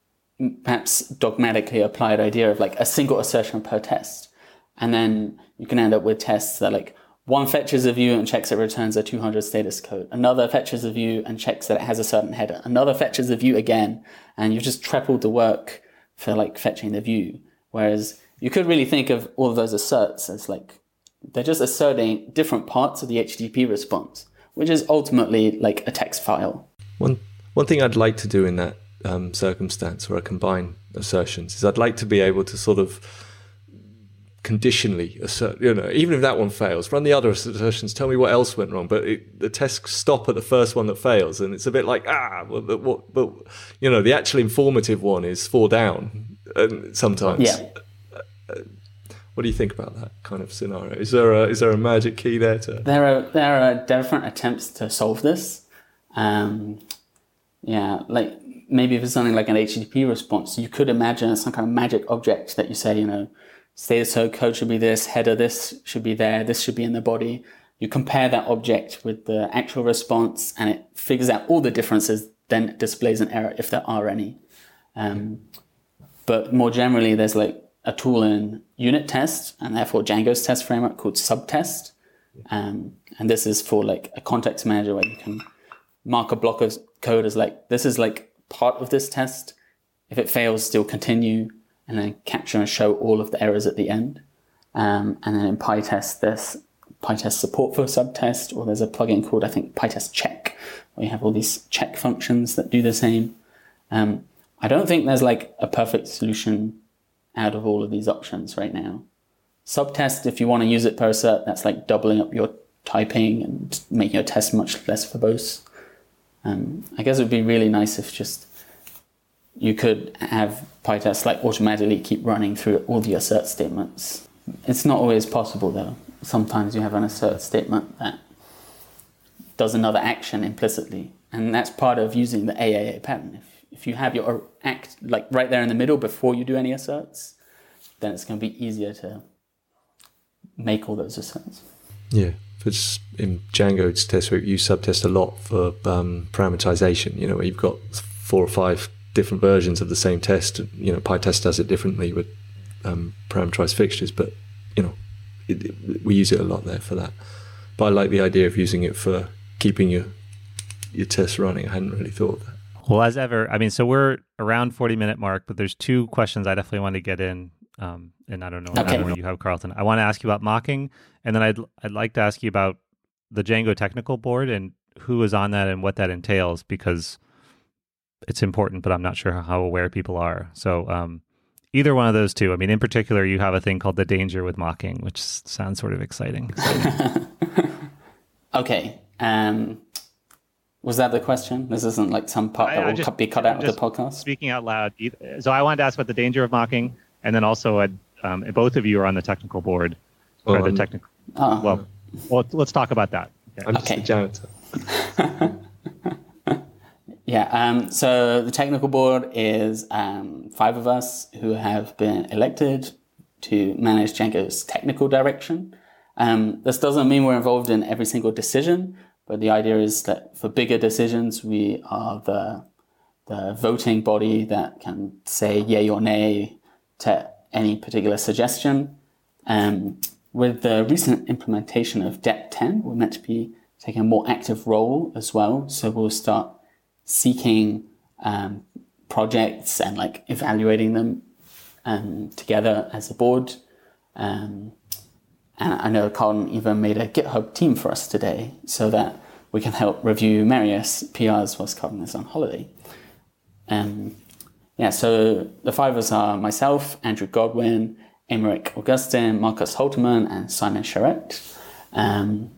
[SPEAKER 3] perhaps dogmatically applied idea of like a single assertion per test. And then you can end up with tests that like one fetches a view and checks it returns a two hundred status code. Another fetches a view and checks that it has a certain header. Another fetches a view again, and you've just tripled the work for like fetching the view. Whereas you could really think of all of those asserts as like, they're just asserting different parts of the H T T P response, which is ultimately like a text file.
[SPEAKER 1] One One thing I'd like to do in that um, circumstance where I combine assertions is I'd like to be able to sort of conditionally assert, you know, even if that one fails, run the other assertions, tell me what else went wrong. But it, the tests stop at the first one that fails. And it's a bit like, ah, but, but, but, but you know, the actual informative one is four down and sometimes.
[SPEAKER 3] Yeah.
[SPEAKER 1] Uh, what do you think about that kind of scenario? Is there a, is there a magic key there to...
[SPEAKER 3] There are, there are different attempts to solve this. Um, Yeah, like maybe if it's something like an H T T P response, you could imagine some kind of magic object that you say, you know, status code should be this, header this should be there, this should be in the body. You compare that object with the actual response and it figures out all the differences, then it displays an error if there are any. Um, but more generally, there's like a tool in unit test and therefore Django's test framework called Subtest, Um, and this is for like a context manager where you can mark a block of code as like, this is like part of this test. If it fails, still continue, and then capture and show all of the errors at the end. Um, and then in PyTest, there's PyTest support for a subtest, or there's a plugin called, I think, PyTest check, where you have all these check functions that do the same. Um, I don't think there's like a perfect solution out of all of these options right now. Subtest, if you want to use it per cert, that's like doubling up your typing and making your test much less verbose. Um, I guess it would be really nice if just you could have PyTest like automatically keep running through all the assert statements. It's not always possible though. Sometimes you have an assert statement that does another action implicitly, and that's part of using the A A A pattern. If, if you have your act like right there in the middle before you do any asserts, then it's going to be easier to make all those asserts.
[SPEAKER 1] Yeah, if it's in Django, it's test we use subtest a lot for um, parameterization. You know, where you've got four or five different versions of the same test. You know, PyTest does it differently with um, parameterized fixtures, but you know, it, it, we use it a lot there for that. But I like the idea of using it for keeping your your tests running. I hadn't really thought of that.
[SPEAKER 2] Well, as ever, I mean, so we're around forty minute mark, but there's two questions I definitely want to get in. Um, and I don't know,
[SPEAKER 3] okay.
[SPEAKER 2] I don't know you have, Carlton. I want to ask you about mocking, and then I'd I'd like to ask you about the Django technical board and who is on that and what that entails, because it's important, but I'm not sure how aware people are. So um, either one of those two. I mean, in particular, you have a thing called the danger with mocking, which sounds sort of exciting.
[SPEAKER 3] Okay. Um, was that the question? This isn't like some part
[SPEAKER 2] I,
[SPEAKER 3] that
[SPEAKER 2] I
[SPEAKER 3] will
[SPEAKER 2] just,
[SPEAKER 3] be cut out
[SPEAKER 2] I'm
[SPEAKER 3] of the podcast?
[SPEAKER 2] Speaking out loud. So I wanted to ask about the danger of mocking, and then also I'd, um, both of you are on the technical board.
[SPEAKER 1] Well,
[SPEAKER 2] or the
[SPEAKER 1] I'm-
[SPEAKER 2] technical.
[SPEAKER 3] Oh.
[SPEAKER 2] Well, well, let's talk about that. Okay.
[SPEAKER 1] I'm just
[SPEAKER 3] Okay.
[SPEAKER 1] a janitor.
[SPEAKER 3] Yeah, um, so the technical board is um, five of us who have been elected to manage Django's technical direction. Um, this doesn't mean we're involved in every single decision, but the idea is that for bigger decisions, we are the, the voting body that can say yay or nay to any particular suggestion. Um, with the recent implementation of D E P ten, we're meant to be taking a more active role as well. So we'll start seeking um, projects and like evaluating them um, together as a board. Um, and I know Carlton even made a GitHub team for us today so that we can help review Marius P Rs whilst Carlton is on holiday. Um, yeah, so the five of us are myself, Andrew Godwin, Aymeric Augustin, Marcus Holterman, and Simon Charette. Um,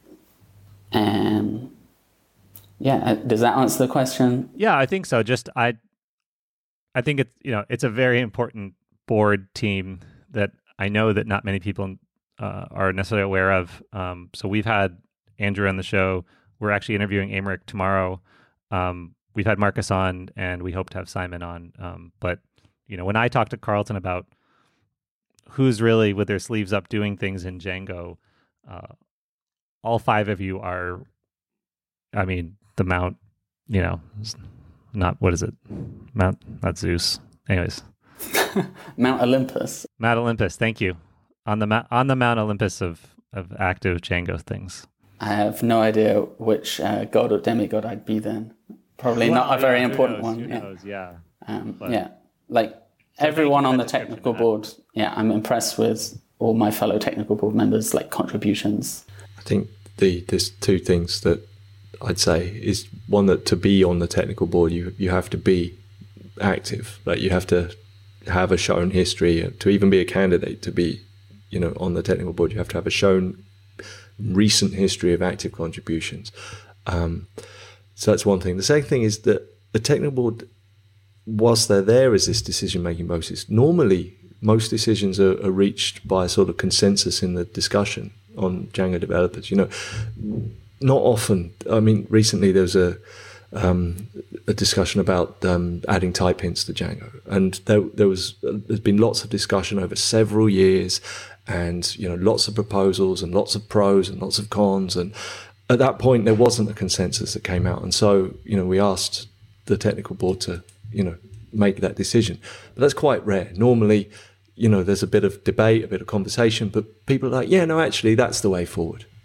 [SPEAKER 3] and yeah, does that answer the question?
[SPEAKER 2] Yeah, I think so. Just I, I think it's you know it's a very important board team that I know that not many people uh, are necessarily aware of. Um, so we've had Andrew on the show. We're actually interviewing Aymeric tomorrow. Um, we've had Marcus on, and we hope to have Simon on. Um, but you know, when I talk to Carlton about who's really with their sleeves up doing things in Django, uh, all five of you are. I mean, the Mount, you know, not what is it? Mount, not Zeus. Anyways,
[SPEAKER 3] Mount Olympus.
[SPEAKER 2] Mount Olympus. Thank you. On the ma- on the Mount Olympus of of active Django things.
[SPEAKER 3] I have no idea which uh, god or demigod I'd be then. Probably
[SPEAKER 2] Well,
[SPEAKER 3] not a very
[SPEAKER 2] yeah, who
[SPEAKER 3] important
[SPEAKER 2] knows,
[SPEAKER 3] one.
[SPEAKER 2] Who
[SPEAKER 3] Yeah.
[SPEAKER 2] knows? Yeah.
[SPEAKER 3] Um,
[SPEAKER 2] But-
[SPEAKER 3] yeah, like
[SPEAKER 2] So
[SPEAKER 3] everyone
[SPEAKER 2] thank you
[SPEAKER 3] on
[SPEAKER 2] for
[SPEAKER 3] the
[SPEAKER 2] that
[SPEAKER 3] technical
[SPEAKER 2] description of
[SPEAKER 3] board. Yeah, I'm impressed with all my fellow technical board members' like contributions.
[SPEAKER 1] I think the there's two things that I'd say is one, that to be on the technical board, you you have to be active. Like you have to have a shown history to even be a candidate to be, you know, on the technical board. You have to have a shown recent history of active contributions. Um, so that's one thing. The second thing is that the technical board, whilst they're there as this decision-making process, normally most decisions are, are reached by a sort of consensus in the discussion on Django developers. You know, not often. I mean, recently there was a um, a discussion about um, adding type hints to Django, and there there was there's been lots of discussion over several years, and you know, lots of proposals and lots of pros and lots of cons, and at that point there wasn't a consensus that came out, and so you know, we asked the technical board to you know make that decision, but that's quite rare. Normally, you know, there's a bit of debate, a bit of conversation, but people are like, yeah, no, actually, that's the way forward.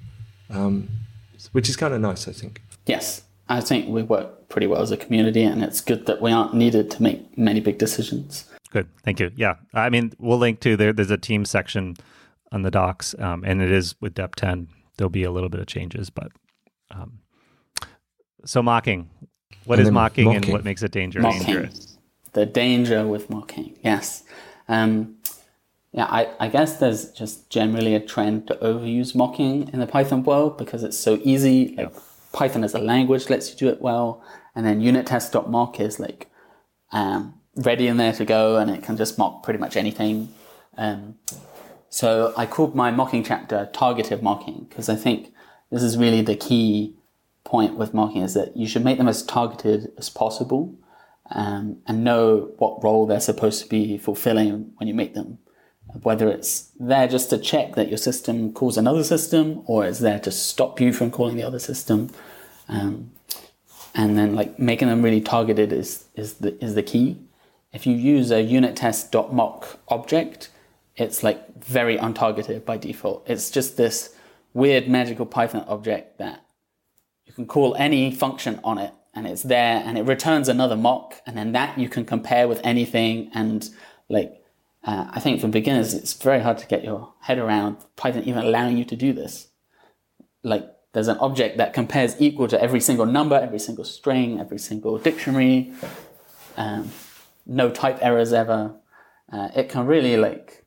[SPEAKER 1] um, which is kind of nice, I think.
[SPEAKER 3] Yes, I think we work pretty well as a community, and it's good that we aren't needed to make many big decisions.
[SPEAKER 2] Good, thank you. Yeah, I mean, we'll link to there. There's a team section on the docs, um, and it is with D E P ten. There'll be a little bit of changes, but um, so mocking. What
[SPEAKER 1] And
[SPEAKER 2] is
[SPEAKER 1] then
[SPEAKER 2] mocking, and
[SPEAKER 1] mocking.
[SPEAKER 2] what makes it danger-
[SPEAKER 3] Mocking.
[SPEAKER 2] dangerous?
[SPEAKER 3] The danger with mocking, yes. Um, yeah, I, I guess there's just generally a trend to overuse mocking in the Python world because it's so easy. Like Python as a language lets you do it well, and then unit test.mock is like um, ready in there to go, and it can just mock pretty much anything. Um, so I called my mocking chapter targeted mocking because I think this is really the key point with mocking, is that you should make them as targeted as possible, um, and know what role they're supposed to be fulfilling when you make them. Whether it's there just to check that your system calls another system, or it's there to stop you from calling the other system. Um, and then like making them really targeted is, is the is the key. If you use a unit test.mock object, it's like very untargeted by default. It's just this weird magical Python object that you can call any function on it, and it's there, and it returns another mock, and then that you can compare with anything. And like, uh, I think for beginners, it's very hard to get your head around Python even allowing you to do this. Like, there's an object that compares equal to every single number, every single string, every single dictionary, um, no type errors ever. Uh, it can really like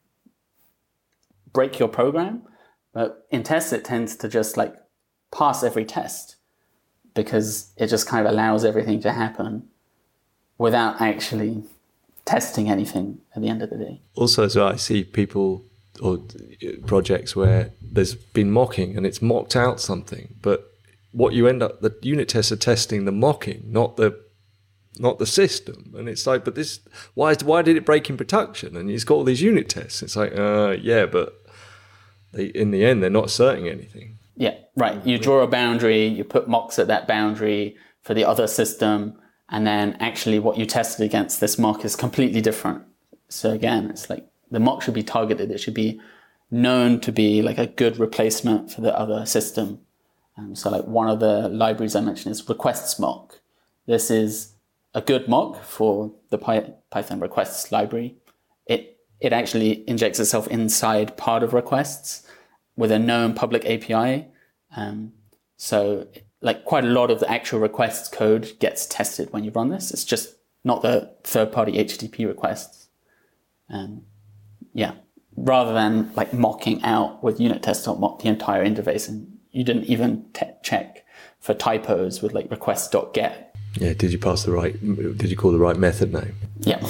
[SPEAKER 3] break your program, but in tests it tends to just like pass every test, because it just kind of allows everything to happen without actually testing anything at the end of the day.
[SPEAKER 1] Also, as well, I see people or projects where there's been mocking and it's mocked out something, but what you end up, the unit tests are testing the mocking, not the not the system. And it's like, but this, why is, why did it break in production? And you've got all these unit tests. It's like, uh, yeah, but they, in the end, they're not asserting anything.
[SPEAKER 3] Yeah, right. You draw a boundary, you put mocks at that boundary for the other system, and then actually what you tested against this mock is completely different. So again, it's like the mock should be targeted. It should be known to be like a good replacement for the other system. Um, so like one of the libraries I mentioned is requests mock. This is a good mock for the Py- Python requests library. It it actually injects itself inside part of requests with a known public A P I. Um, so like quite a lot of the actual requests code gets tested when you run this. It's just not the third-party H T T P requests. Um, yeah, rather than like mocking out with unit test.mock the entire interface, and you didn't even te- check for typos with like request.get.
[SPEAKER 1] Yeah, did you pass the right, did you call the right method name?
[SPEAKER 3] Yeah.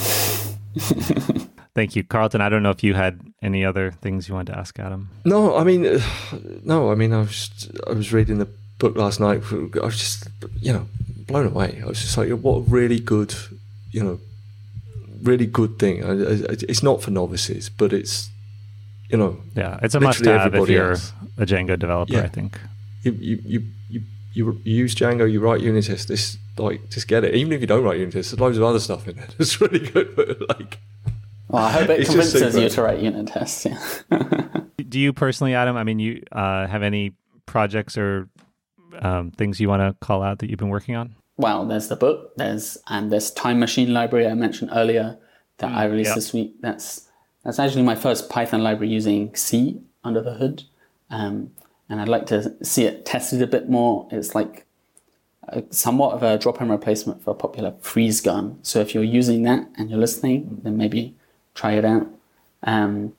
[SPEAKER 2] Thank you, Carlton. I don't know if you had any other things you wanted to ask Adam.
[SPEAKER 1] No, I mean, uh, no, I mean, I was I was reading the book last night. I was just, you know, blown away. I was just like, what a really good, you know, really good thing. I, I, it's not for novices, but it's, you know,
[SPEAKER 2] Yeah, it's a
[SPEAKER 1] literally
[SPEAKER 2] must-have if
[SPEAKER 1] everybody
[SPEAKER 2] you're
[SPEAKER 1] else.
[SPEAKER 2] a Django developer,
[SPEAKER 1] Yeah.
[SPEAKER 2] I think.
[SPEAKER 1] You you you you you use Django, you write unit tests. This like just get it. Even if you don't write unit tests, there's loads of other stuff in there. It's really good, but like.
[SPEAKER 3] Well, I hope it
[SPEAKER 1] It's just
[SPEAKER 3] convinces
[SPEAKER 1] super.
[SPEAKER 3] you to write unit tests. Yeah.
[SPEAKER 2] Do you personally, Adam, I mean, you uh, have any projects or um, things you want to call out that you've been working on?
[SPEAKER 3] Well, there's the book. There's and this Time Machine library I mentioned earlier that I released
[SPEAKER 2] yep.
[SPEAKER 3] this week. That's that's actually my first Python library using C under the hood, um, and I'd like to see it tested a bit more. It's like a, somewhat of a drop-in replacement for a popular freeze gun. So if you're using that and you're listening, then maybe try it out. Um,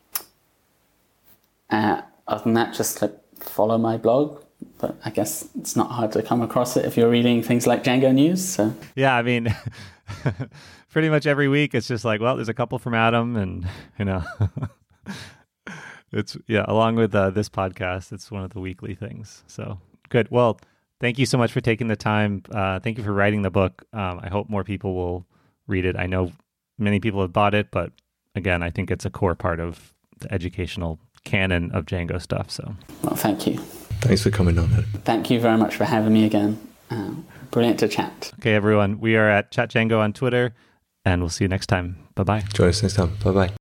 [SPEAKER 3] uh, other than that, just like follow my blog. But I guess it's not hard to come across it if you're reading things like Django News. So
[SPEAKER 2] Yeah, I mean, pretty much every week it's just like, well, there's a couple from Adam, and you know, it's yeah. Along with uh, this podcast, it's one of the weekly things. So good. Well, thank you so much for taking the time. Uh, thank you for writing the book. Um, I hope more people will read it. I know many people have bought it, but again, I think it's a core part of the educational canon of Django stuff. So,
[SPEAKER 3] well, thank you.
[SPEAKER 1] Thanks for coming on, Ed.
[SPEAKER 3] Thank you very much for having me again. Uh, brilliant to chat.
[SPEAKER 2] okay, everyone, we are at Chat Django on Twitter, and we'll see you next time. Bye bye.
[SPEAKER 1] Join us next time. Bye bye.